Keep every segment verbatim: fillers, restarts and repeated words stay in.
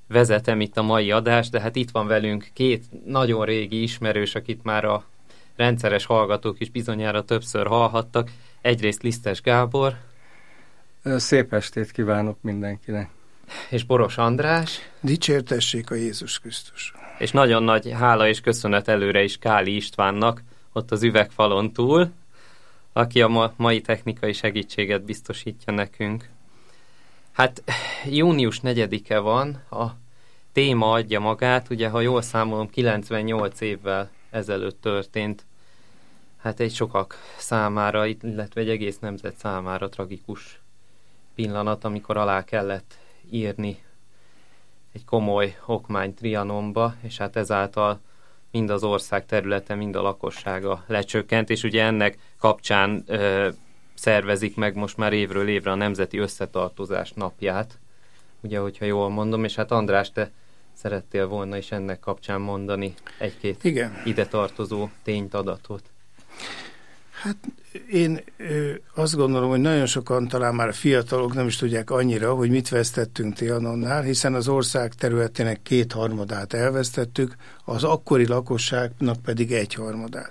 vezetem itt a mai adást, de hát itt van velünk két nagyon régi ismerős, akit már a rendszeres hallgatók is bizonyára többször hallhattak. Egyrészt Lisztes Gábor. Szép estét kívánok mindenkinek. És Boros András. Dicsértessék a Jézus Krisztus. És nagyon nagy hála és köszönet előre is Káli Istvánnak, ott az üvegfalon túl, aki a ma, mai technikai segítséget biztosítja nekünk. Hát június negyedike van, a téma adja magát, ugye ha jól számolom, kilencvennyolc évvel ezelőtt történt, hát egy sokak számára, illetve egy egész nemzet számára tragikus pillanat, amikor alá kellett írni egy komoly okmány Trianonba, és hát ezáltal mind az ország területe, mind a lakossága lecsökkent, és ugye ennek kapcsán ö, szervezik meg most már évről évre a Nemzeti Összetartozás napját, ugye, hogyha jól mondom, és hát András, te szerettél volna is ennek kapcsán mondani egy-két Igen. ide tartozó tényt, adatot. Hát én ö, azt gondolom, hogy nagyon sokan, talán már a fiatalok nem is tudják annyira, hogy mit vesztettünk Trianonnál, hiszen az ország területének kétharmadát elvesztettük, az akkori lakosságnak pedig egyharmadát.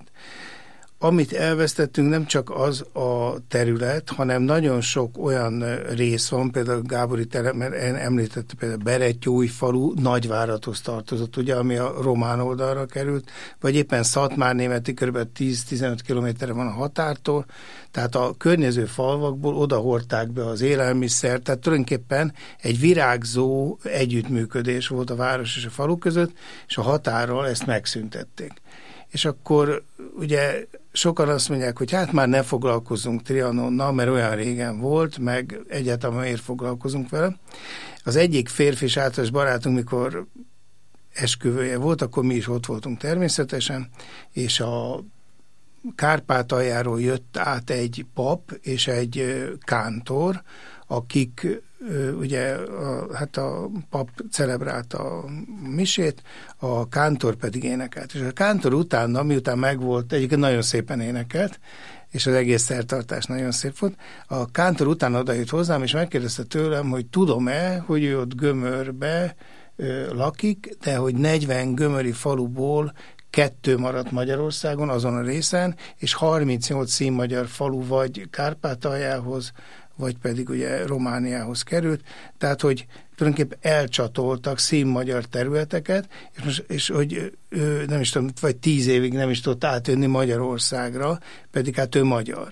Amit elvesztettünk, nem csak az a terület, hanem nagyon sok olyan rész van, például Gábori terem, említette például Berettyóújfalu Nagyváradhoz tartozott, ugye, ami a román oldalra került, vagy éppen Szatmárnémeti kb. tíz-tizenöt kilométerre van a határtól, tehát a környező falvakból oda hordták be az élelmiszer, tehát tulajdonképpen egy virágzó együttműködés volt a város és a falu között, és a határral ezt megszüntették. És akkor ugye sokan azt mondják, hogy hát már ne foglalkozzunk Trianonnal, mert olyan régen volt, meg egyáltalán miért foglalkozunk vele. Az egyik férfi és általános barátunk, mikor esküvője volt, akkor mi is ott voltunk természetesen, és a Kárpátaljáról jött át egy pap és egy kántor, akik ugye a, hát a pap celebrálta a misét, a kántor pedig énekelt. És a kántor utána, miután megvolt, egyébként nagyon szépen énekelt, és az egész szertartás nagyon szép volt, a kántor utána odajött hozzám, és megkérdezte tőlem, hogy tudom-e, hogy ő ott Gömörbe ö, lakik, de hogy negyven gömöri faluból kettő maradt Magyarországon, azon a részen, és harmincnyolc színmagyar falu vagy Kárpátaljához, vagy pedig ugye Romániához került, tehát hogy tulajdonképpen elcsatoltak színmagyar területeket, és, most, és hogy ő nem is tudom, vagy tíz évig nem is tudott átjönni Magyarországra, pedig hát ő magyar.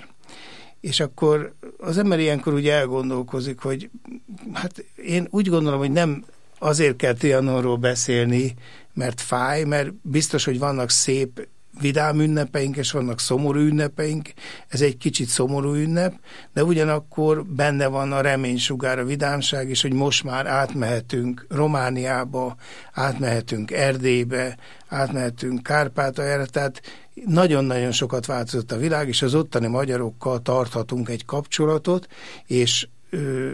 És akkor az ember ilyenkor ugye elgondolkozik, hogy hát én úgy gondolom, hogy nem azért kell Trianonról beszélni, mert fáj, mert biztos, hogy vannak szép vidám ünnepeink, és vannak szomorú ünnepeink, ez egy kicsit szomorú ünnep, de ugyanakkor benne van a reménysugár, a vidámság is, hogy most már átmehetünk Romániába, átmehetünk Erdélybe, átmehetünk Kárpátaljára, tehát nagyon-nagyon sokat változott a világ, és az ottani magyarokkal tarthatunk egy kapcsolatot, és ö,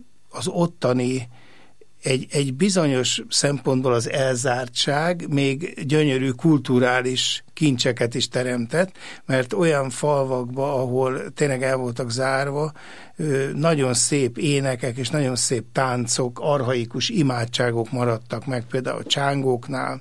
az ottani Egy, egy bizonyos szempontból az elzártság még gyönyörű kulturális kincseket is teremtett, mert olyan falvakba, ahol tényleg el voltak zárva, nagyon szép énekek és nagyon szép táncok, archaikus imádságok maradtak meg, például a csángóknál,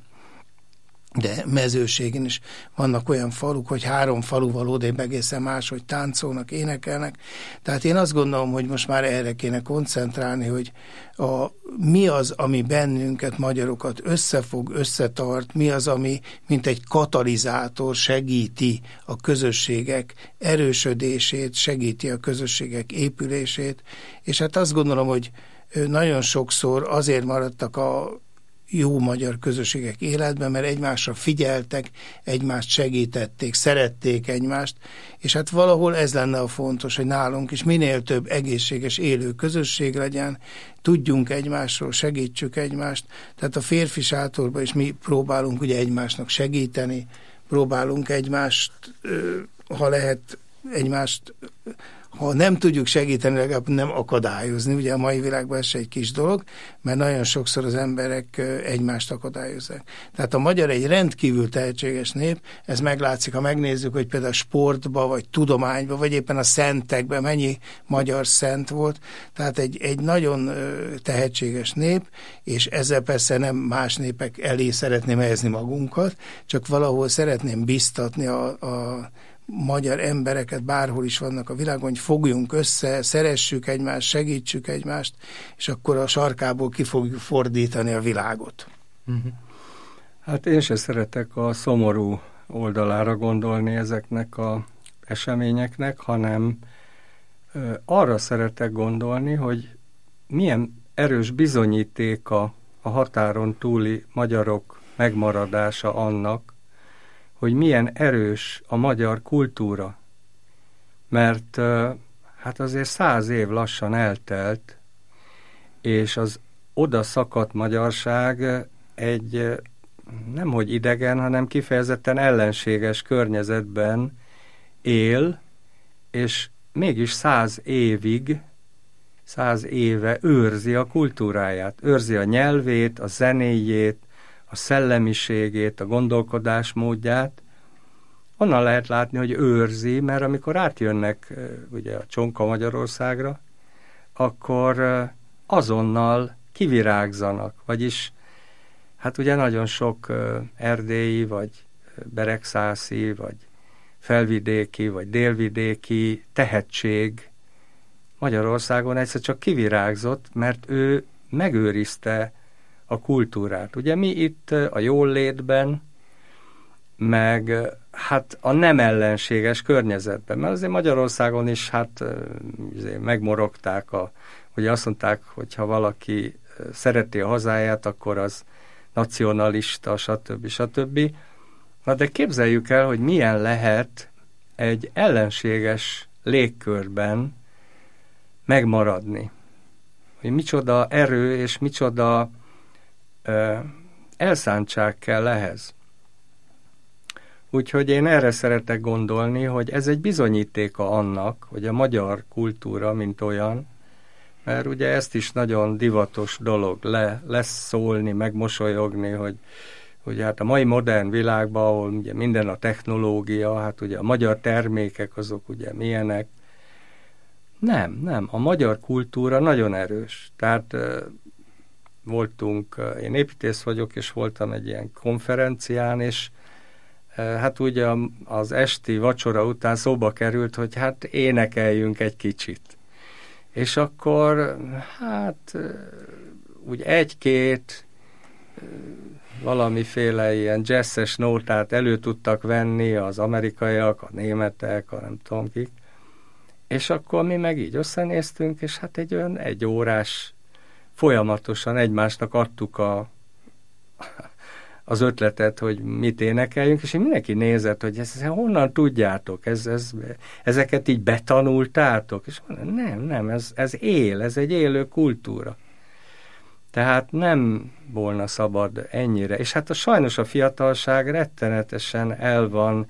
de mezőségén is vannak olyan faluk, hogy három faluval odébb egészen máshogy táncolnak, énekelnek. Tehát én azt gondolom, hogy most már erre kéne koncentrálni, hogy a, mi az, ami bennünket, magyarokat összefog, összetart, mi az, ami mint egy katalizátor segíti a közösségek erősödését, segíti a közösségek épülését, és hát azt gondolom, hogy nagyon sokszor azért maradtak a jó magyar közösségek életben, mert egymásra figyeltek, egymást segítették, szerették egymást, és hát valahol ez lenne a fontos, hogy nálunk is minél több egészséges élő közösség legyen, tudjunk egymásról, segítsük egymást, tehát a férfi sátorban is mi próbálunk ugye egymásnak segíteni, próbálunk egymást, ha lehet, egymást ha nem tudjuk segíteni, legalább nem akadályozni. Ugye a mai világban ez egy kis dolog, mert nagyon sokszor az emberek egymást akadályozzák. Tehát a magyar egy rendkívül tehetséges nép, ez meglátszik, ha megnézzük, hogy például sportba, vagy tudományba, vagy éppen a szentekben mennyi magyar szent volt. Tehát egy, egy nagyon tehetséges nép, és ezzel persze nem más népek elé szeretném helyezni magunkat, csak valahol szeretném biztatni a, a magyar embereket, bárhol is vannak a világon, hogy fogjunk össze, szeressük egymást, segítsük egymást, és akkor a sarkából ki fogjuk fordítani a világot. Uh-huh. Hát én sem szeretek a szomorú oldalára gondolni ezeknek az eseményeknek, hanem ö, arra szeretek gondolni, hogy milyen erős bizonyítéka a határon túli magyarok megmaradása annak, hogy milyen erős a magyar kultúra. Mert hát azért száz év lassan eltelt, és az oda szakadt magyarság egy nemhogy idegen, hanem kifejezetten ellenséges környezetben él, és mégis száz évig, száz éve őrzi a kultúráját, őrzi a nyelvét, a zenéjét, a szellemiségét, a gondolkodásmódját. Onnan lehet látni, hogy őrzi, mert amikor átjönnek ugye a Csonka Magyarországra, akkor azonnal kivirágzanak, vagyis hát ugye nagyon sok erdélyi, vagy beregszászi, vagy felvidéki, vagy délvidéki tehetség Magyarországon egyszer csak kivirágzott, mert ő megőrizte a kultúrát. Ugye mi itt a jólétben, meg hát a nem ellenséges környezetben, mert azért Magyarországon is hát azért megmorogták, a, ugye azt mondták, hogy ha valaki szereti a hazáját, akkor az nacionalista, stb. stb. Na de képzeljük el, hogy milyen lehet egy ellenséges légkörben megmaradni. Hogy micsoda erő és micsoda ö, elszántság kell ehhez. Úgyhogy én erre szeretek gondolni, hogy ez egy bizonyítéka annak, hogy a magyar kultúra, mint olyan, mert ugye ezt is nagyon divatos dolog le, lesz szólni, megmosolyogni, hogy, hogy hát a mai modern világban, ahol ugye minden a technológia, hát ugye a magyar termékek azok ugye milyenek. Nem, nem. A magyar kultúra nagyon erős. Tehát uh, voltunk, uh, én építész vagyok, és voltam egy ilyen konferencián, és uh, hát ugye az esti vacsora után szóba került, hogy hát énekeljünk egy kicsit. És akkor hát uh, úgy egy-két uh, valamiféle ilyen jazzes nótát elő tudtak venni az amerikaiak, a németek, a nem tudom kik. És akkor mi meg így összenéztünk, és hát egy olyan egy órás folyamatosan egymásnak adtuk a, az ötletet, hogy mit énekeljünk, és mindenki nézett, hogy ezt, ezt honnan tudjátok, ez, ez, ezeket így betanultátok, és nem, nem, ez, ez él, ez egy élő kultúra. Tehát nem volna szabad ennyire. És hát a, sajnos a fiatalság rettenetesen el van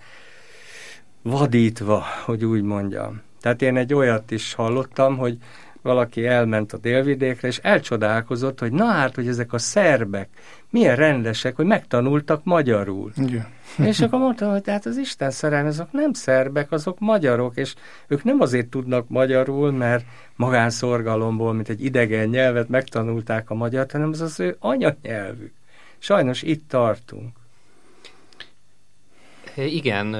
vadítva, hogy úgy mondjam. Tehát én egy olyat is hallottam, hogy valaki elment a délvidékre, és elcsodálkozott, hogy na hát, hogy ezek a szerbek milyen rendesek, hogy megtanultak magyarul. Igen. És akkor mondtam, hogy hát az Isten szerelme, azok nem szerbek, azok magyarok, és ők nem azért tudnak magyarul, mert magánszorgalomból, mint egy idegen nyelvet megtanulták a magyart, hanem az az ő anyanyelvük. Sajnos itt tartunk. Igen,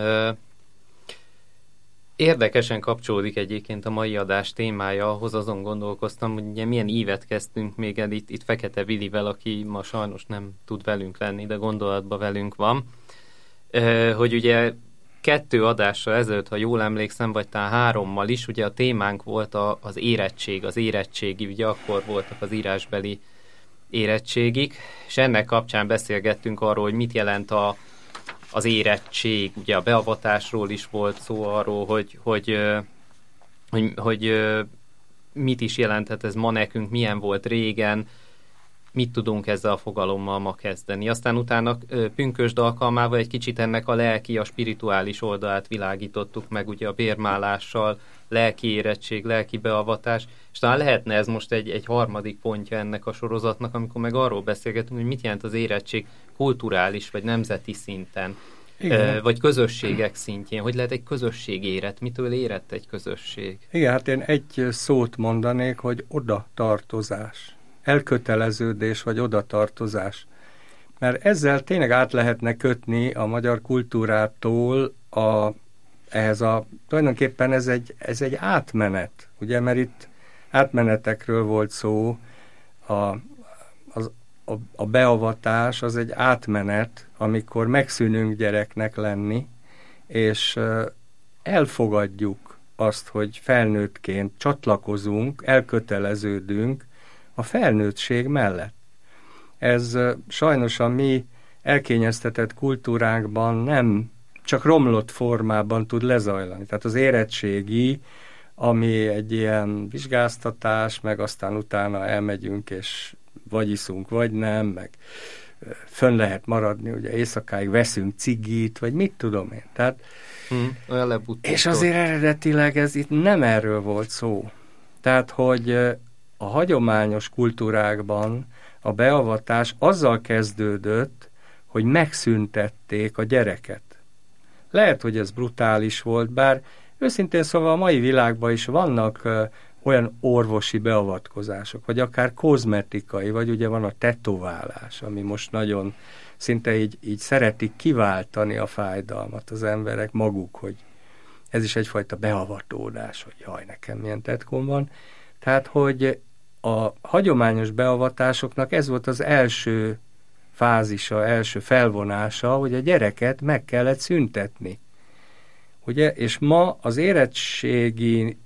érdekesen kapcsolódik egyébként a mai adás témája, ahhoz azon gondolkoztam, hogy ugye milyen ívet kezdtünk még el itt, itt Fekete Vilivel, aki ma sajnos nem tud velünk lenni, de gondolatban velünk van, hogy ugye kettő adással ezelőtt, ha jól emlékszem, vagy talán hárommal is, ugye a témánk volt a, az érettség, az érettségi, ugye akkor voltak az írásbeli érettségik, és ennek kapcsán beszélgettünk arról, hogy mit jelent a az érettség, ugye a beavatásról is volt szó arról, hogy, hogy, hogy, hogy mit is jelenthet ez ma nekünk, milyen volt régen, mit tudunk ezzel a fogalommal ma kezdeni. Aztán utána pünkösd alkalmával egy kicsit ennek a lelki, a spirituális oldalát világítottuk meg, ugye a bérmálással, lelki érettség, lelki beavatás, és talán lehetne ez most egy, egy harmadik pontja ennek a sorozatnak, amikor meg arról beszélgetünk, hogy mit jelent az érettség kulturális vagy nemzeti szinten, igen. vagy közösségek szintjén. Hogy lehet egy közösség érett? Mitől érett egy közösség? Igen, hát én egy szót mondanék, hogy odatartozás. Elköteleződés vagy odatartozás. Mert ezzel tényleg át lehetne kötni a magyar kultúrától a, ehhez a, tulajdonképpen ez egy, ez egy átmenet, ugye, mert itt átmenetekről volt szó, a, az, a, a beavatás az egy átmenet, amikor megszűnünk gyereknek lenni, és elfogadjuk azt, hogy felnőttként csatlakozunk, elköteleződünk a felnőttség mellett. Ez sajnos a mi elkényeztetett kultúránkban nem csak romlott formában tud lezajlani. Tehát az érettségi, ami egy ilyen vizsgáztatás, meg aztán utána elmegyünk, és vagy iszunk, vagy nem, meg fönn lehet maradni, ugye éjszakáig veszünk cigit, vagy mit tudom én. Tehát, hmm, olyan és azért eredetileg ez itt nem erről volt szó. Tehát, hogy a hagyományos kultúrákban a beavatás azzal kezdődött, hogy megszüntették a gyereket. Lehet, hogy ez brutális volt, bár őszintén szóval a mai világban is vannak uh, olyan orvosi beavatkozások, vagy akár kozmetikai, vagy ugye van a tetoválás, ami most nagyon szinte így, így szeretik kiváltani a fájdalmat az emberek maguk, hogy ez is egyfajta beavatódás, hogy jaj, nekem milyen tetkóm van. Tehát, hogy a hagyományos beavatásoknak ez volt az első fázisa, első felvonása, hogy a gyereket meg kellett szüntetni. Ugye? És ma az érettséginél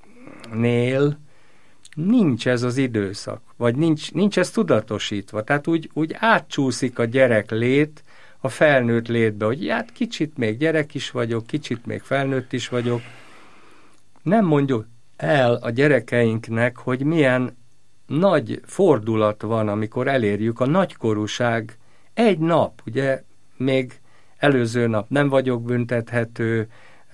nincs ez az időszak, vagy nincs, nincs ez tudatosítva. Tehát úgy, úgy átcsúszik a gyerek lét a felnőtt létbe, hogy hát kicsit még gyerek is vagyok, kicsit még felnőtt is vagyok. Nem mondjuk el a gyerekeinknek, hogy milyen nagy fordulat van, amikor elérjük a nagykorúság. Egy nap, ugye, még előző nap nem vagyok büntethető,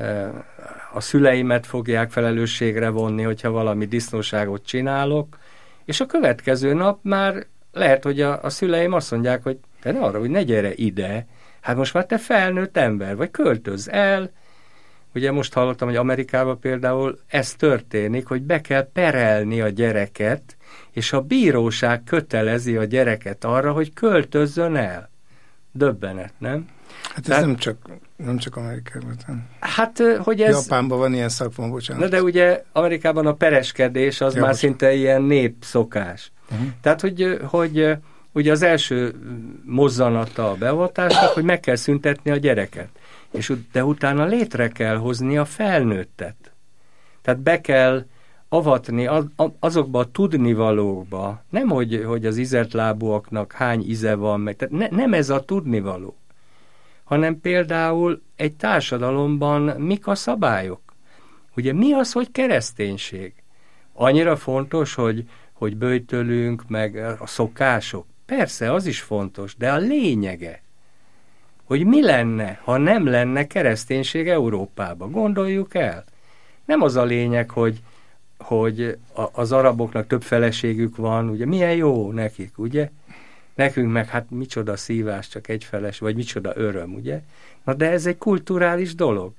a szüleimet fogják felelősségre vonni, hogyha valami disznóságot csinálok, és a következő nap már lehet, hogy a, a szüleim azt mondják, hogy te ne arra, hogy ne gyere ide, hát most már te felnőtt ember, vagy költözz el. Ugye most hallottam, hogy Amerikában például ez történik, hogy be kell perelni a gyereket, és a bíróság kötelezi a gyereket arra, hogy költözzön el. Döbbenet, nem? Hát ez Tehát, nem csak, nem csak Amerikában. Hát, hogy ez... Japánban van ilyen szakma, bocsánat. Na de ugye Amerikában a pereskedés az ja, már most... szinte ilyen népszokás. Uh-huh. Tehát, hogy, hogy ugye az első mozzanata a beavatásnak, hogy meg kell szüntetni a gyereket. És de utána létre kell hozni a felnőttet. Tehát be kell avatni azokba a tudnivalókba, nem hogy, hogy az izetlábúaknak hány ize van, meg, tehát ne, nem ez a tudnivaló, hanem például egy társadalomban mik a szabályok. Ugye mi az, hogy kereszténység? Annyira fontos, hogy, hogy böjtölünk, meg a szokások. Persze, az is fontos, de a lényege, hogy mi lenne, ha nem lenne kereszténység Európában. Gondoljuk el. Nem az a lényeg, hogy, hogy az araboknak több feleségük van, ugye milyen jó nekik, ugye? Nekünk meg hát micsoda szívás, csak egy feles, vagy micsoda öröm, ugye? Na de ez egy kulturális dolog.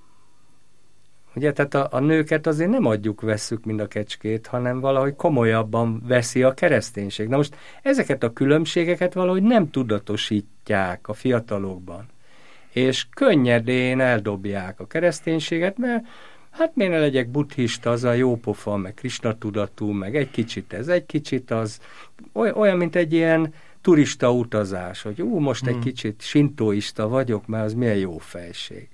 Ugye, tehát a, a nőket azért nem adjuk, vesszük, mint a kecskét, hanem valahogy komolyabban veszi a kereszténység. Na most ezeket a különbségeket valahogy nem tudatosítják a fiatalokban. És könnyedén eldobják a kereszténységet, mert hát miért ne legyek buddhista, az a jópofa, meg Krisna tudatú, meg egy kicsit ez, egy kicsit az, olyan, mint egy ilyen turista utazás, hogy ú, most egy hmm. kicsit sintóista vagyok, mert az milyen jó fejség.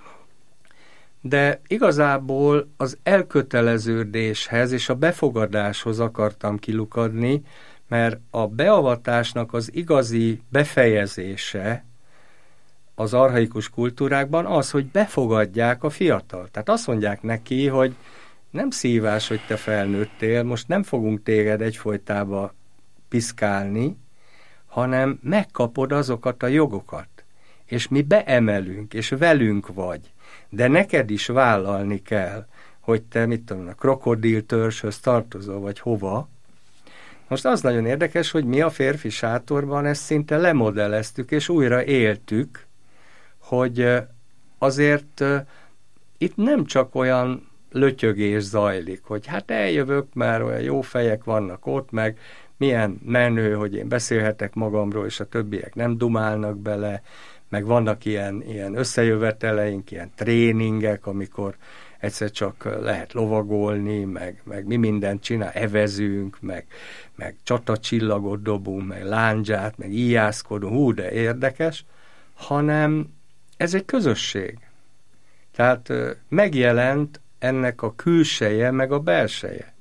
De igazából az elköteleződéshez és a befogadáshoz akartam kilukadni, mert a beavatásnak az igazi befejezése az archaikus kultúrákban az, hogy befogadják a fiatal. Tehát azt mondják neki, hogy nem szívás, hogy te felnőttél, most nem fogunk téged egyfolytába piszkálni, hanem megkapod azokat a jogokat, és mi beemelünk, és velünk vagy. De neked is vállalni kell, hogy te, mit tudom, a krokodiltörzshöz tartozol, vagy hova. Most az nagyon érdekes, hogy mi a férfi sátorban ezt szinte lemodelleztük, és újra éltük, hogy azért itt nem csak olyan lötyögés zajlik, hogy hát eljövök, mert olyan jó fejek vannak ott, meg milyen menő, hogy én beszélhetek magamról, és a többiek nem dumálnak bele, meg vannak ilyen, ilyen összejöveteleink, ilyen tréningek, amikor egyszer csak lehet lovagolni, meg, meg mi mindent csinál, evezünk, meg, meg csatacsillagot dobunk, meg lándzsát, meg íjászkodunk, hú, de érdekes, hanem ez egy közösség. Tehát megjelent ennek a külseje, meg a belseje.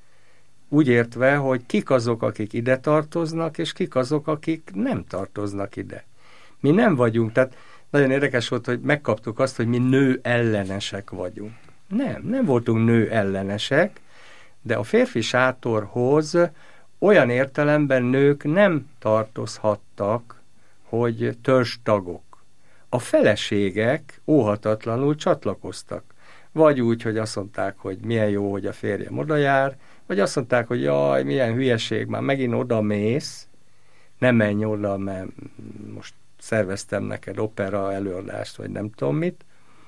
Úgy értve, hogy kik azok, akik ide tartoznak, és kik azok, akik nem tartoznak ide. Mi nem vagyunk, tehát nagyon érdekes volt, hogy megkaptuk azt, hogy mi nő ellenesek vagyunk. Nem, nem voltunk nő ellenesek, de a férfi sátorhoz olyan értelemben nők nem tartozhattak, hogy törzstagok. A feleségek óhatatlanul csatlakoztak. Vagy úgy, hogy azt mondták, hogy milyen jó, hogy a férjem oda jár, vagy azt mondták, hogy jaj, milyen hülyeség, már megint oda mész, nem menj oda, mert most szerveztem neked opera előadást, vagy nem tudom mit.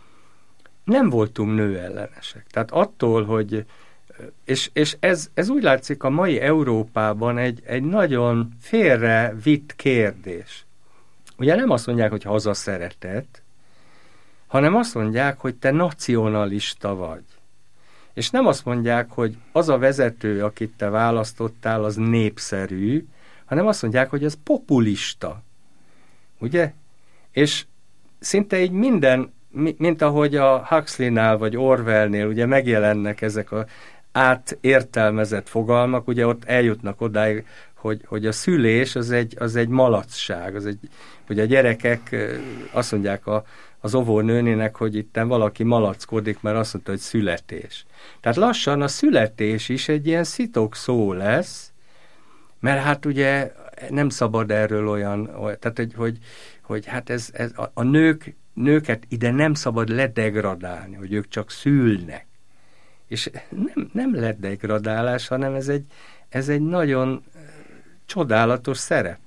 Nem voltunk nőellenesek. Tehát attól, hogy, és, és ez, ez úgy látszik a mai Európában egy, egy nagyon félre vitt kérdés. Ugye nem azt mondják, hogy hazaszeretet, hanem azt mondják, hogy te nacionalista vagy. És nem azt mondják, hogy az a vezető, akit te választottál, az népszerű, hanem azt mondják, hogy ez populista. Ugye? És szinte így minden, mint ahogy a Huxleynál vagy Orwellnél ugye megjelennek ezek a átértelmezett fogalmak, ugye ott eljutnak odáig, hogy, hogy a szülés az egy, az egy malacság, az egy, hogy a gyerekek azt mondják a, az óvónőnének, hogy itt valaki malackodik, mert azt mondta, hogy születés. Tehát lassan a születés is egy ilyen szitok szó lesz, mert hát ugye nem szabad erről olyan, tehát hogy, hogy, hogy hát ez, ez a, a nők, nőket ide nem szabad ledegradálni, hogy ők csak szülnek. És nem, nem ledegradálás, hanem ez egy, ez egy nagyon csodálatos szerep.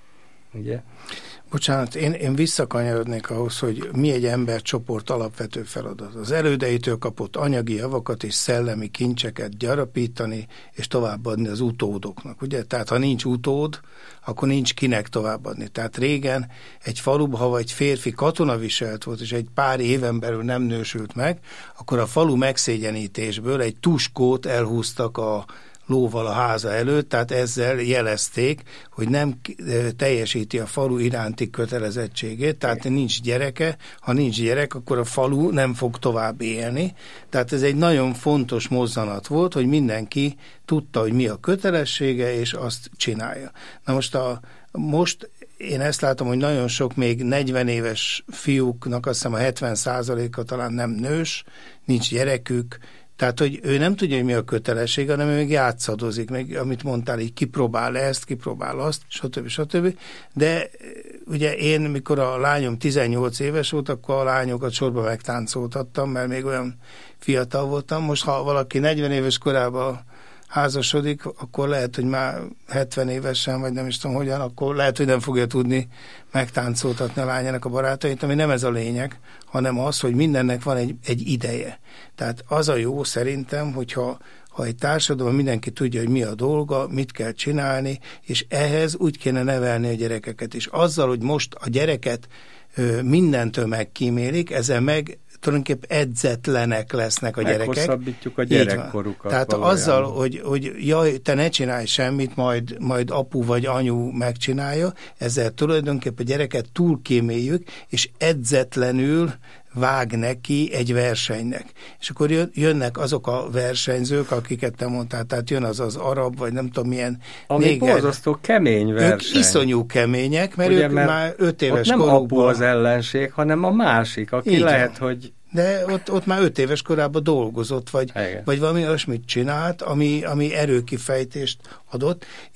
Ugye? Bocsánat, én, én visszakanyarodnék ahhoz, hogy mi egy embercsoport alapvető feladat. Az elődeitől kapott anyagi javakat és szellemi kincseket gyarapítani, és továbbadni az utódoknak. Ugye? Tehát ha nincs utód, akkor nincs kinek továbbadni. Tehát régen egy faluban, ha egy férfi katonaviselt volt, és egy pár éven belül nem nősült meg, akkor a falu megszégyenítésből egy tuskót elhúztak a lóval a háza előtt, tehát ezzel jelezték, hogy nem teljesíti a falu iránti kötelezettségét, tehát nincs gyereke, ha nincs gyerek, akkor a falu nem fog tovább élni. Tehát ez egy nagyon fontos mozzanat volt, hogy mindenki tudta, hogy mi a kötelessége, és azt csinálja. Na most, a, most én ezt látom, hogy nagyon sok még negyven éves fiúknak, azt hiszem a hetven százaléka talán nem nős, nincs gyerekük, tehát, hogy ő nem tudja, hogy mi a kötelesség, hanem ő még játszadozik, meg amit mondtál, így kipróbál ezt, kipróbál azt, stb. stb. De ugye én, mikor a lányom tizennyolc éves volt, akkor a lányokat sorba megtáncoltattam, mert még olyan fiatal voltam. Most, ha valaki negyven éves korában házasodik, akkor lehet, hogy már hetven évesen, vagy nem is tudom hogyan, akkor lehet, hogy nem fogja tudni megtáncoltatni a lányának a barátait, ami nem ez a lényeg, hanem az, hogy mindennek van egy, egy ideje. Tehát az a jó szerintem, hogyha ha egy társadalom mindenki tudja, hogy mi a dolga, mit kell csinálni, és ehhez úgy kéne nevelni a gyerekeket is. Azzal, hogy most a gyereket ö, mindentől megkímélik, ezzel meg tulajdonképpen edzetlenek lesznek a gyerekek. Meghosszabbítjuk a gyerekkorukat. Tehát valójában. Azzal, hogy, hogy jaj, te ne csinálj semmit, majd, majd apu vagy anyu megcsinálja, ezzel tulajdonképpen a gyereket túlkíméljük, és edzetlenül vág neki egy versenynek. És akkor jönnek azok a versenyzők, akiket te mondtál, tehát jön az az arab, vagy nem tudom milyen ami néger. Borzasztó kemény verseny. Ők iszonyú kemények, mert ugye, ők mert már öt éves nem korukban... apu az ellenség, hanem a másik, aki így lehet, van. Hogy... De ott, ott már öt éves korában dolgozott, vagy, vagy valami olyasmit csinált, ami, ami erőkifejtést adott, és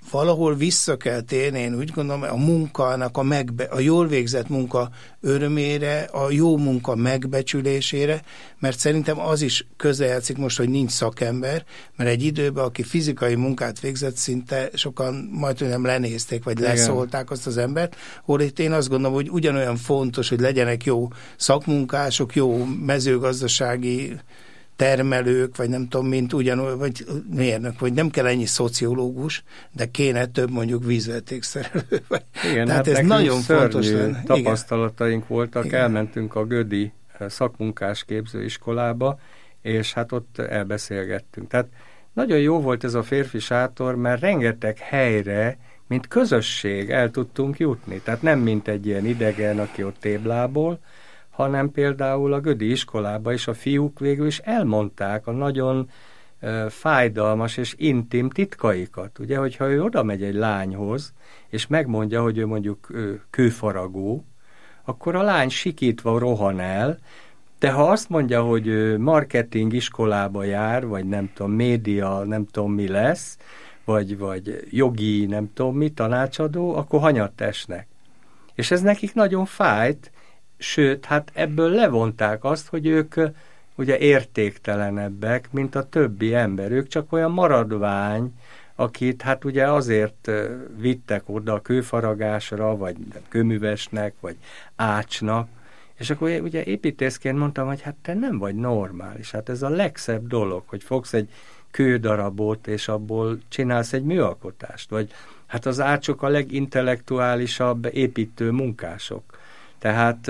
valahol vissza kell térni, én úgy gondolom, a munkának, a, megbe, a jól végzett munka örömére, a jó munka megbecsülésére, mert szerintem az is közrejátszik most, hogy nincs szakember, mert egy időben, aki fizikai munkát végzett, szinte sokan majd nem lenézték, vagy igen, leszólták azt az embert, hol itt én azt gondolom, hogy ugyanolyan fontos, hogy legyenek jó szakmunkások, jó mezőgazdasági termelők, vagy nem tudom, mint ugyanúgy, vagy mérnök, vagy nem kell ennyi szociológus, de kéne több mondjuk vízvezetékszerelő. Igen, tehát hát ez nagyon fontos lenne. Tapasztalataink igen. voltak, igen. Elmentünk a Gödi szakmunkás képzőiskolába, és hát ott elbeszélgettünk. Tehát nagyon jó volt ez a férfi sátor, mert rengeteg helyre, mint közösség el tudtunk jutni. Tehát nem mint egy ilyen idegen, aki ott téblából, hanem például a Gödi iskolába is a fiúk végül is elmondták a nagyon uh, fájdalmas és intim titkaikat. Ugye, hogyha ő oda megy egy lányhoz, és megmondja, hogy ő mondjuk ő, kőfaragó, akkor a lány sikítva rohan el, de ha azt mondja, hogy ő marketing iskolába jár, vagy nem tudom, média, nem tudom mi lesz, vagy, vagy jogi, nem tudom mi, tanácsadó, akkor hanyat esnek. És ez nekik nagyon fájt, sőt, hát ebből levonták azt, hogy ők ugye értéktelenebbek, mint a többi ember. Ők csak olyan maradvány, akit hát ugye azért vittek oda a kőfaragásra, vagy kőművesnek, vagy ácsnak, és akkor ugye építészként mondtam, hogy hát te nem vagy normális. Hát ez a legszebb dolog, hogy fogsz egy kődarabot, és abból csinálsz egy műalkotást. Vagy hát az ácsok a legintellektuálisabb építő munkások. Tehát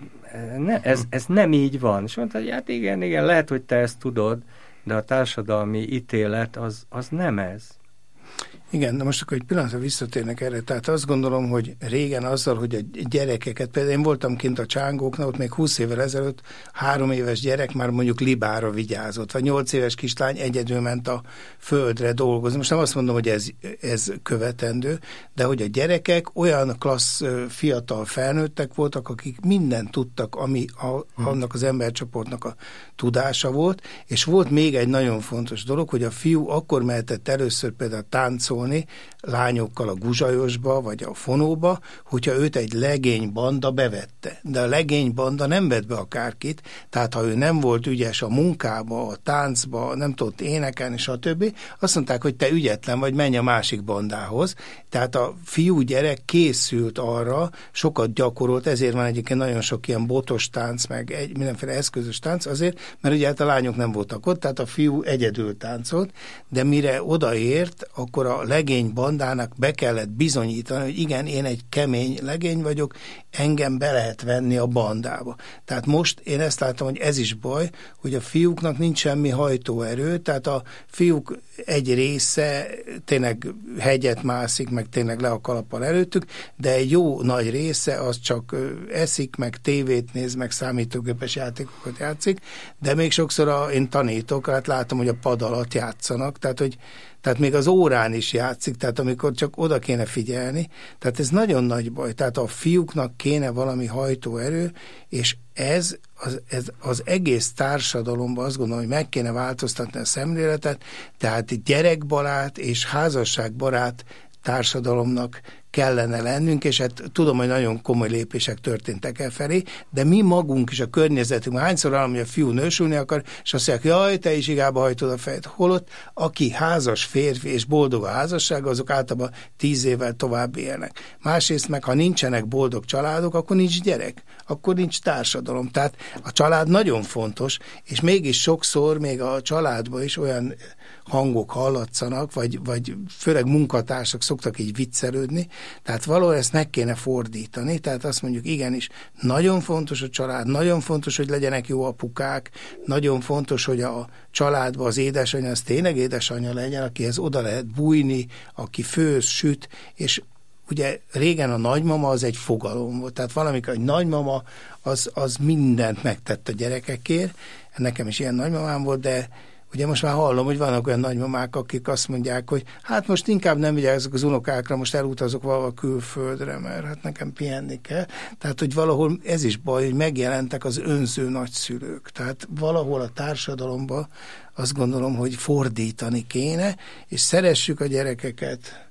ne, ez, ez nem így van. És mondta, hogy hát igen, igen, lehet, hogy te ezt tudod, de a társadalmi ítélet az, az nem ez. Igen, de most akkor egy pillanatra visszatérnek erre. Tehát azt gondolom, hogy régen azzal, hogy a gyerekeket, például én voltam kint a Csángóknál, ott még húsz évvel ezelőtt három éves gyerek már mondjuk libára vigyázott, vagy nyolc éves kislány egyedül ment a földre dolgozni. Most nem azt mondom, hogy ez, ez követendő, de hogy a gyerekek olyan klassz fiatal felnőttek voltak, akik mindent tudtak, ami a, annak az embercsoportnak a tudása volt, és volt még egy nagyon fontos dolog, hogy a fiú akkor mehetett először például táncolni lányokkal a Guzsajosba, vagy a Fonóba, hogyha őt egy legénybanda bevette. De a legénybanda nem vett be akárkit, tehát ha ő nem volt ügyes a munkába, a táncba, nem tudott énekelni, stb., azt mondták, hogy te ügyetlen vagy, menj a másik bandához. Tehát a fiú gyerek készült arra, sokat gyakorolt, ezért van egyébként nagyon sok ilyen botos tánc, meg egy, mindenféle eszközös tánc, azért, mert ugye hát a lányok nem voltak ott, tehát a fiú egyedül táncolt, de mire odaért, akkor a legény bandának be kellett bizonyítani, hogy igen, én egy kemény legény vagyok, engem be lehet venni a bandába. Tehát most én ezt látom, hogy ez is baj, hogy a fiúknak nincs semmi hajtóerő, tehát a fiúk egy része tényleg hegyet mászik, meg tényleg le a kalappal előttük, de egy jó nagy része az csak eszik, meg tévét néz, meg számítógépes játékokat játszik, de még sokszor a, én tanítok, hát látom, hogy a pad alatt játszanak, tehát hogy tehát még az órán is játszik, tehát amikor csak oda kéne figyelni, tehát ez nagyon nagy baj, tehát a fiúknak kéne valami hajtóerő, és ez az, ez az egész társadalomban azt gondolom, hogy meg kéne változtatni a szemléletet, tehát gyerekbarát és házasságbarát társadalomnak kellene lennünk, és hát tudom, hogy nagyon komoly lépések történtek el felé, de mi magunk is a környezetünk, hányszor állom, hogy a fiú nősülni akar, és azt mondják, jaj, te is igába hajtod a fejed. Holott, aki házas férfi és boldog a házassága, azok általában tíz évvel tovább élnek. Másrészt meg, ha nincsenek boldog családok, akkor nincs gyerek, akkor nincs társadalom. Tehát a család nagyon fontos, és mégis sokszor még a családban is olyan hangok hallatszanak, vagy, vagy főleg munkatársak szoktak így viccelődni, tehát valahol ezt meg kéne fordítani, tehát azt mondjuk igenis, nagyon fontos a család, nagyon fontos, hogy legyenek jó apukák, nagyon fontos, hogy a családban az édesanyja, az tényleg édesanyja legyen, akihez oda lehet bújni, aki főz, süt, és ugye régen a nagymama az egy fogalom volt, tehát valamikor egy nagymama az, az mindent megtett a gyerekekért, nekem is ilyen nagymamám volt, de ugye most már hallom, hogy vannak olyan nagymamák, akik azt mondják, hogy hát most inkább nem vigyázzak az unokákra, most elutazok valahol külföldre, mert hát nekem pihenni kell. Tehát, hogy valahol ez is baj, hogy megjelentek az önző nagyszülők. Tehát valahol a társadalomban azt gondolom, hogy fordítani kéne, és szeressük a gyerekeket,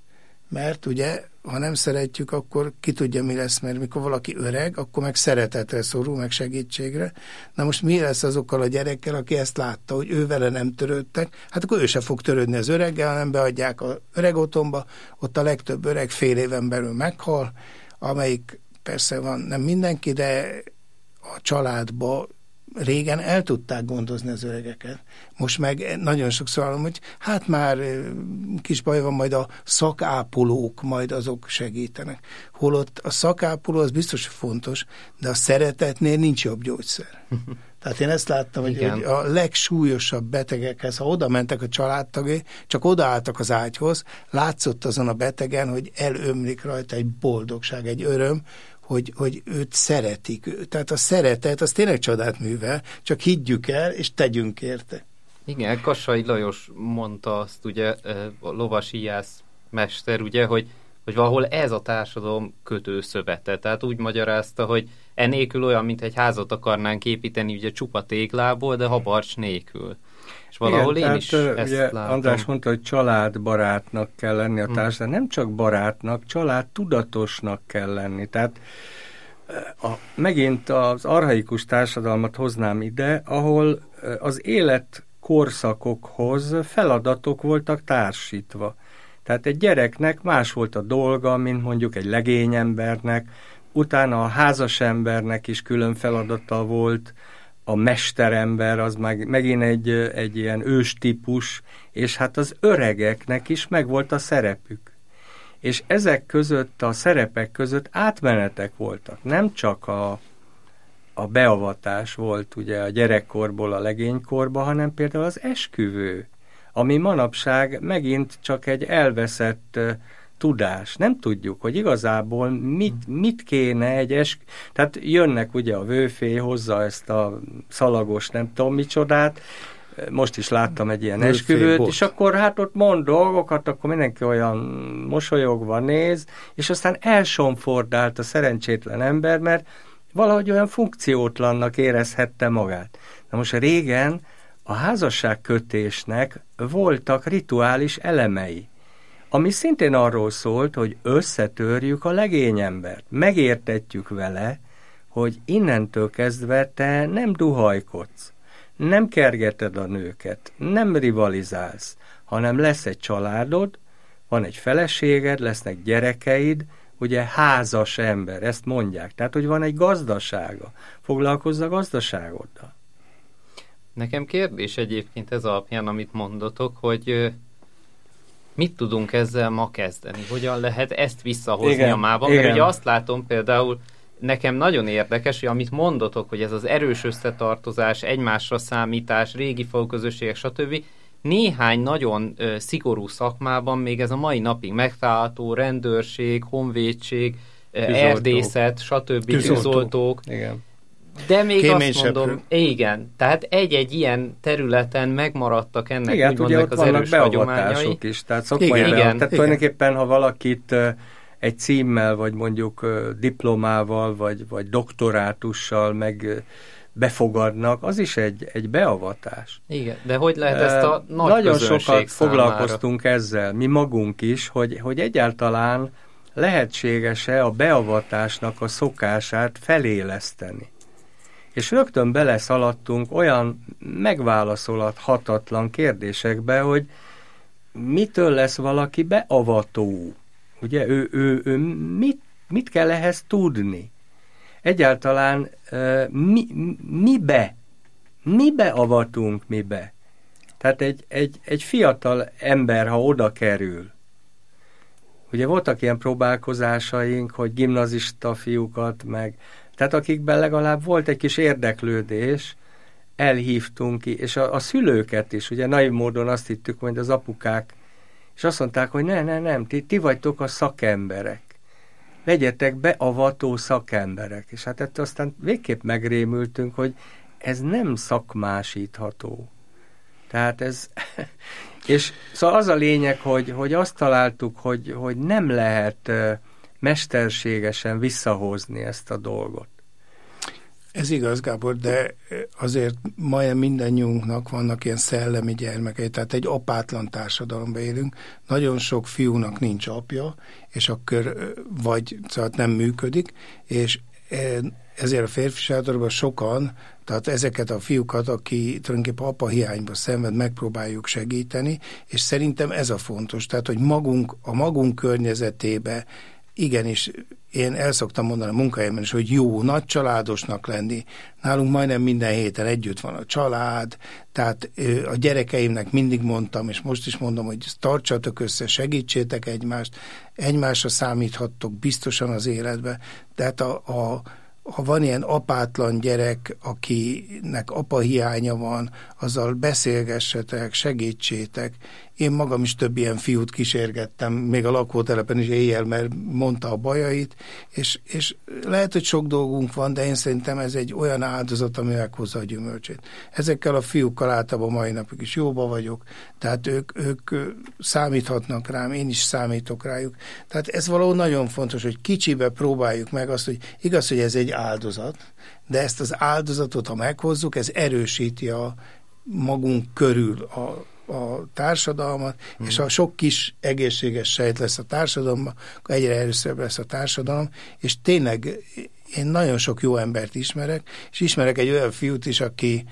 mert ugye, ha nem szeretjük, akkor ki tudja, mi lesz, mert mikor valaki öreg, akkor meg szeretetre szorul, meg segítségre. Na most mi lesz azokkal a gyerekkel, aki ezt látta, hogy ő vele nem törődtek, hát akkor ő se fog törődni az öreggel, hanem beadják az öreg otthonba, ott a legtöbb öreg fél éven belül meghal, amelyik persze van, nem mindenki, de a családba régen el tudták gondozni az öregeket. Most meg nagyon sokszor hallom, hogy hát már kis baj van, majd a szakápolók, majd azok segítenek. Holott a szakápoló az biztos fontos, de a szeretetnél nincs jobb gyógyszer. Tehát én ezt láttam, hogy, hogy a legsúlyosabb betegekhez, ha oda mentek a családtagjai, csak odaálltak az ágyhoz, látszott azon a betegen, hogy elömlik rajta egy boldogság, egy öröm, hogy, hogy őt szeretik. Tehát a szeretet, az tényleg csodát művel, csak higgyük el, és tegyünk érte. Igen, Kassai Lajos mondta azt, ugye, a lovasíjász mester, ugye, hogy, hogy valahol ez a társadalom kötőszövete. Tehát úgy magyarázta, hogy enélkül olyan, mint egy házat akarnánk építeni, ugye csupa téglából, de habarcs nélkül. És valahol igen, én is tehát, ezt ugye, látom. András mondta, hogy családbarátnak kell lenni a társadalom. Hmm. Nem csak barátnak, családtudatosnak kell lenni. Tehát a, megint az archaikus társadalmat hoznám ide, ahol az élet korszakokhoz feladatok voltak társítva. Tehát egy gyereknek más volt a dolga, mint mondjuk egy legényembernek, utána a házas embernek is külön feladata volt, a mesterember az meg, megint egy, egy ilyen őstípus, és hát az öregeknek is megvolt a szerepük. És ezek között, a szerepek között átmenetek voltak. Nem csak a, a beavatás volt ugye a gyerekkorból a legénykorba, hanem például az esküvő, ami manapság megint csak egy elveszett uh, tudás. Nem tudjuk, hogy igazából mit, mit kéne egy esk... Tehát jönnek ugye a vőfé, hozza ezt a szalagos nem tudom micsodát, most is láttam egy ilyen vőfé esküvőt, bot. És akkor hát ott mond dolgokat, akkor mindenki olyan mosolyogva néz, és aztán elsomfordált a szerencsétlen ember, mert valahogy olyan funkciótlannak érezhette magát. Na most régen a házasságkötésnek voltak rituális elemei, ami szintén arról szólt, hogy összetörjük a legényembert. Megértetjük vele, hogy innentől kezdve te nem duhajkodsz, nem kergeted a nőket, nem rivalizálsz, hanem lesz egy családod, van egy feleséged, lesznek gyerekeid, ugye házas ember, ezt mondják. Tehát, hogy van egy gazdasága. Foglalkozz a gazdaságoddal. Nekem kérdés egyébként ez alapján, amit mondotok, hogy mit tudunk ezzel ma kezdeni? Hogyan lehet ezt visszahozni igen, a mába? Mert igen. Ugye azt látom például, nekem nagyon érdekes, hogy amit mondotok, hogy ez az erős összetartozás, egymásra számítás, régi faluközösségek, stb. Néhány nagyon ö, szigorú szakmában még ez a mai napig megtalálható, rendőrség, honvédség, tűzoltók. Erdészet, stb. Tűzoltók. Igen. De még Kémény azt mondom, seprő. Igen, tehát egy-egy ilyen területen megmaradtak ennek igen, úgymond ugye az erős hagyományai. Is, tehát szakmai igen, igen, tehát igen. Tulajdonképpen, ha valakit uh, egy címmel, vagy mondjuk uh, diplomával, vagy, vagy doktorátussal meg uh, befogadnak, az is egy, egy beavatás. Igen, de hogy lehet ezt a uh, nagy Nagyon sokat számára foglalkoztunk számára. ezzel, mi magunk is, hogy, hogy egyáltalán lehetséges-e a beavatásnak a szokását feléleszteni. És rögtön beleszaladtunk olyan megválaszolathatatlan kérdésekbe, hogy mitől lesz valaki beavató? Ugye ő, ő, ő mit, mit kell ehhez tudni? Egyáltalán uh, mi, mibe? Mibe avatunk mibe? Tehát egy, egy, egy fiatal ember, ha oda kerül, ugye voltak ilyen próbálkozásaink, hogy gimnazista fiúkat meg tehát akikben legalább volt egy kis érdeklődés, elhívtunk ki, és a, a szülőket is, ugye naiv módon azt hittük, hogy az apukák, és azt mondták, hogy ne, ne, nem, ti, ti vagytok a szakemberek. Legyetek beavató szakemberek. És hát ettől aztán végképp megrémültünk, hogy ez nem szakmásítható. Tehát ez... és szóval az a lényeg, hogy, hogy azt találtuk, hogy, hogy nem lehet mesterségesen visszahozni ezt a dolgot. Ez igaz, Gábor, de azért majdnem mindannyiunknak vannak ilyen szellemi gyermekei, tehát egy apátlan társadalomban élünk. Nagyon sok fiúnak nincs apja, és akkor vagy szóval nem működik, és ezért a férfi sátorban sokan, tehát ezeket a fiúkat, aki tulajdonképpen apa hiányba szenved, megpróbáljuk segíteni, és szerintem ez a fontos, tehát hogy magunk, a magunk környezetébe igenis, én el szoktam mondani a munkahelyemen is, hogy jó, nagy családosnak lenni. Nálunk majdnem minden héten együtt van a család, tehát a gyerekeimnek mindig mondtam, és most is mondom, hogy tartsatok össze, segítsétek egymást, egymásra számíthattok biztosan az életbe. Tehát a, a ha van ilyen apátlan gyerek, akinek apa hiánya van, azzal beszélgessetek, segítsétek. Én magam is több ilyen fiút kísérgettem, még a lakótelepen is éjjel, mert mondta a bajait, és, és lehet, hogy sok dolgunk van, de én szerintem ez egy olyan áldozat, ami meghozza a gyümölcsét. Ezekkel a fiúkkal általában mai napig is jóba vagyok, tehát ők, ők számíthatnak rám, én is számítok rájuk. Tehát ez valahol nagyon fontos, hogy kicsibe próbáljuk meg azt, hogy igaz, hogy ez egy áldozat, de ezt az áldozatot, ha meghozzuk, ez erősíti a magunk körül a a társadalmat, mm. és ha sok kis egészséges sejt lesz a társadalomban, akkor egyre erősebb lesz a társadalom, és tényleg én nagyon sok jó embert ismerek, és ismerek egy olyan fiút is, aki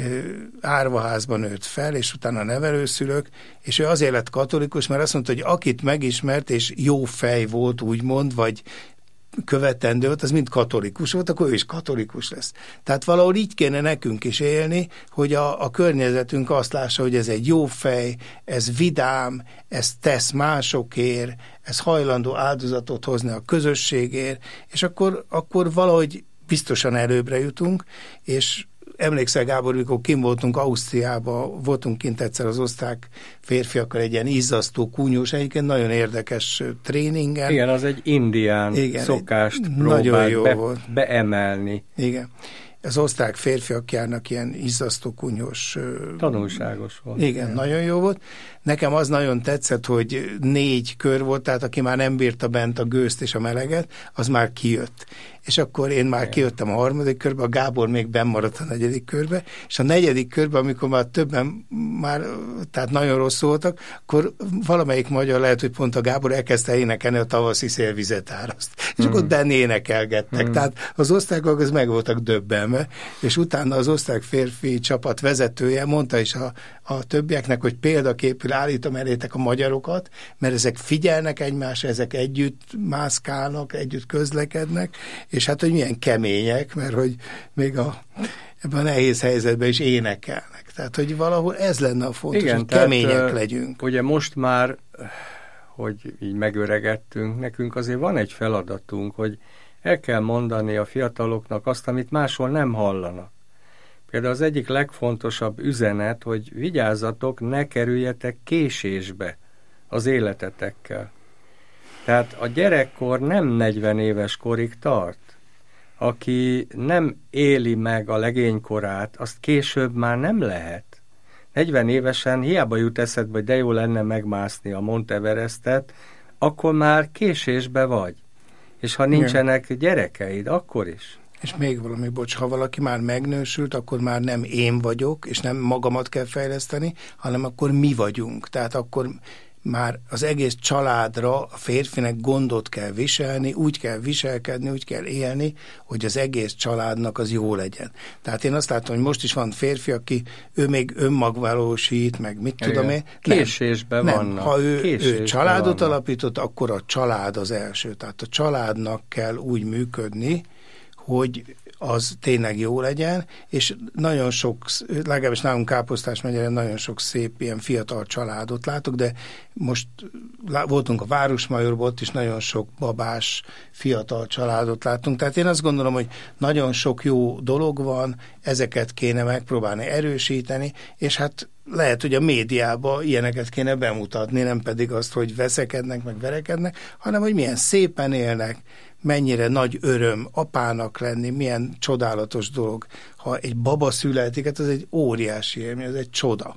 árvaházban nőtt fel, és utána nevelőszülők, és ő azért lett katolikus, mert azt mondta, hogy akit megismert, és jó fej volt, úgymond, vagy követendő volt, az mind katolikus volt, akkor ő is katolikus lesz. Tehát valahol így kéne nekünk is élni, hogy a, a környezetünk azt lássa, hogy ez egy jó fej, ez vidám, ez tesz másokért, ez hajlandó áldozatot hozni a közösségért, és akkor, akkor valahogy biztosan előbbre jutunk, és emlékszel, Gábor, mikor kim voltunk Ausztriában, voltunk kint egyszer az osztrák férfiakkal egy ilyen izzasztó, kúnyós, egyébként nagyon érdekes tréningen. Igen, az egy indián Igen, szokást nagyon jó be, volt. beemelni. Igen. Az osztrák férfiak járnak ilyen izzasztó, kúnyós... Tanulságos volt. Igen, Igen, nagyon jó volt. Nekem az nagyon tetszett, hogy négy kör volt, tehát aki már nem bírta bent a gőzt és a meleget, az már kijött. És akkor én már Igen. kijöttem a harmadik körbe, a Gábor még benn maradt a negyedik körbe, és a negyedik körbe, amikor már többen már, tehát nagyon rossz voltak, akkor valamelyik magyar, lehet, hogy pont a Gábor elkezdte énekelni a Tavaszi szélvizet áraszt. És mm. akkor benn énekelgettek. Mm. Tehát az osztrákok az meg voltak döbbenve, és utána az osztrák férfi csapat vezetője mondta is a, a többieknek, hogy példaképül állítom elétek a magyarokat, mert ezek figyelnek egymásra, ezek együtt mászkálnak, együtt közlekednek, és hát, hogy milyen kemények, mert hogy még a, ebben a nehéz helyzetben is énekelnek. Tehát, hogy valahol ez lenne a fontos, Igen, hogy tehát, kemények legyünk. Ugye most már, hogy így megöregettünk, nekünk azért van egy feladatunk, hogy el kell mondani a fiataloknak azt, amit máshol nem hallanak. Például az egyik legfontosabb üzenet, hogy vigyázzatok, ne kerüljetek késésbe az életetekkel. Tehát a gyerekkor nem negyven éves korig tart. Aki nem éli meg a legénykorát, azt később már nem lehet. negyven évesen hiába jut eszedbe, hogy de jó lenne megmászni a Mount Everestet, akkor már késésbe vagy. És ha nincsenek Igen. gyerekeid, akkor is. És még valami, bocs, ha valaki már megnősült, akkor már nem én vagyok, és nem magamat kell fejleszteni, hanem akkor mi vagyunk. Tehát akkor már az egész családra a férfinek gondot kell viselni, úgy kell viselkedni, úgy kell élni, hogy az egész családnak az jó legyen. Tehát én azt látom, hogy most is van férfi, aki ő még önmagvalósít, meg mit Igen. tudom én. Késésben nem, vannak. Ha ő, Késésben ő családot vannak. alapított, akkor a család az első. Tehát a családnak kell úgy működni, hogy az tényleg jó legyen, és nagyon sok, legalábbis nálunk Káposztás megyeren nagyon sok szép ilyen fiatal családot látok, de most voltunk a Városmajorban, ott is nagyon sok babás, fiatal családot láttunk, tehát én azt gondolom, hogy nagyon sok jó dolog van, ezeket kéne megpróbálni erősíteni, és hát lehet, hogy a médiában ilyeneket kéne bemutatni, nem pedig azt, hogy veszekednek, meg verekednek, hanem hogy milyen szépen élnek, mennyire nagy öröm apának lenni, milyen csodálatos dolog. Ha egy baba születik, hát az egy óriási élmény, ez egy csoda.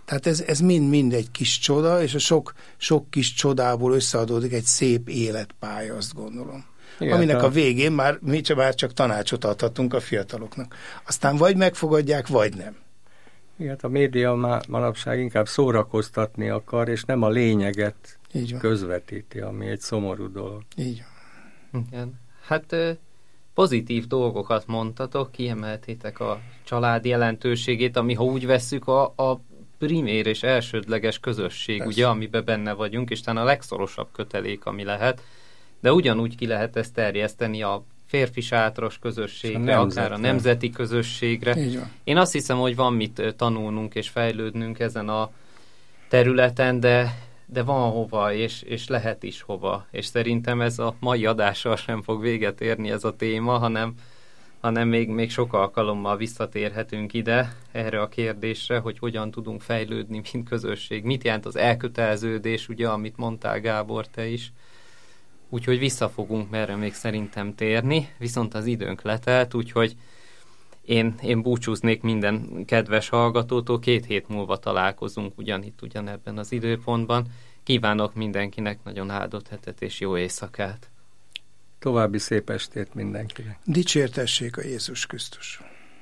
Tehát ez, ez mind-mind egy kis csoda, és a sok, sok kis csodából összeadódik egy szép életpálya, azt gondolom. Igen, aminek a... a végén már mi csak, már csak tanácsot adhatunk a fiataloknak. Aztán vagy megfogadják, vagy nem. Igen, a média manapság inkább szórakoztatni akar, és nem a lényeget közvetíti, ami egy szomorú dolog. Így van. Igen. Hát pozitív dolgokat mondtatok, kiemeltétek a család jelentőségét, ami, ha úgy vesszük, a, a primér és elsődleges közösség, Persze. ugye, amiben benne vagyunk, és talán a legszorosabb kötelék, ami lehet, de ugyanúgy ki lehet ezt terjeszteni a férfi sátros közösségre, a akár a nemzeti közösségre. Én azt hiszem, hogy van mit tanulnunk és fejlődnünk ezen a területen, de, de van hova, és, és lehet is hova. És szerintem ez a mai adással sem fog véget érni ez a téma, hanem, hanem még, még sok alkalommal visszatérhetünk ide, erre a kérdésre, hogy hogyan tudunk fejlődni, mint közösség. Mit jelent az elköteleződés, ugye, amit mondtál, Gábor, te is. Úgyhogy vissza fogunk merre még szerintem térni, viszont az időnk letelt, úgyhogy én, én búcsúznék minden kedves hallgatótól, két hét múlva találkozunk ugyanitt, ugyanebben az időpontban. Kívánok mindenkinek nagyon áldott hetet és jó éjszakát. További szép estét mindenkinek. Dicsértessék a Jézus Krisztus.